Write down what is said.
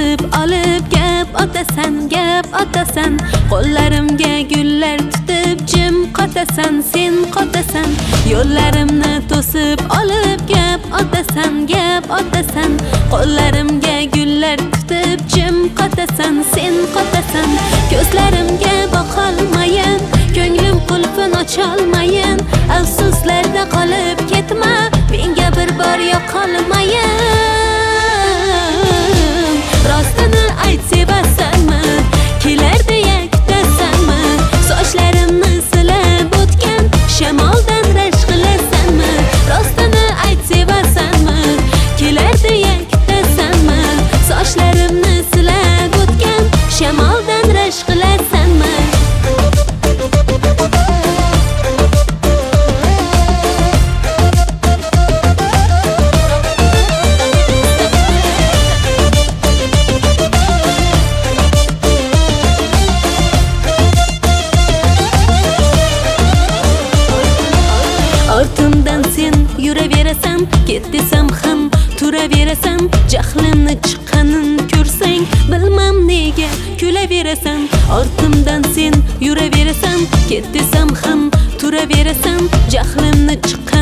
to'sib olib gap otasan qo'llarimga gullar tutib jim qotasan sen qotasan yo'llarimni to'sib olib gap otasan qo'llarimga gullar tutib jim qotasan sen qotasan ko'zlarimga boqolmayin ko'nglim qulfin ocholmayin afsuslarda qolib ketma menga bir bor yoqolmayin rostini ayt sevasanmi kelar deya kutasanmi sochlarimni silab o'tgan shamoldan rashk qilasanmi rostini ayt sevasanmi kelar deya kutasanmi sochlarimni silab o'tgan shamoldan rashk qilasanmi ortimdan sen yuraverasan ket desam ham turaverasan jahlimni chiqqanin ko'rsang bilmam nega kulaverasan ortimdan sen yuraverasan ket desam ham turaverasan jahlimni chiqqan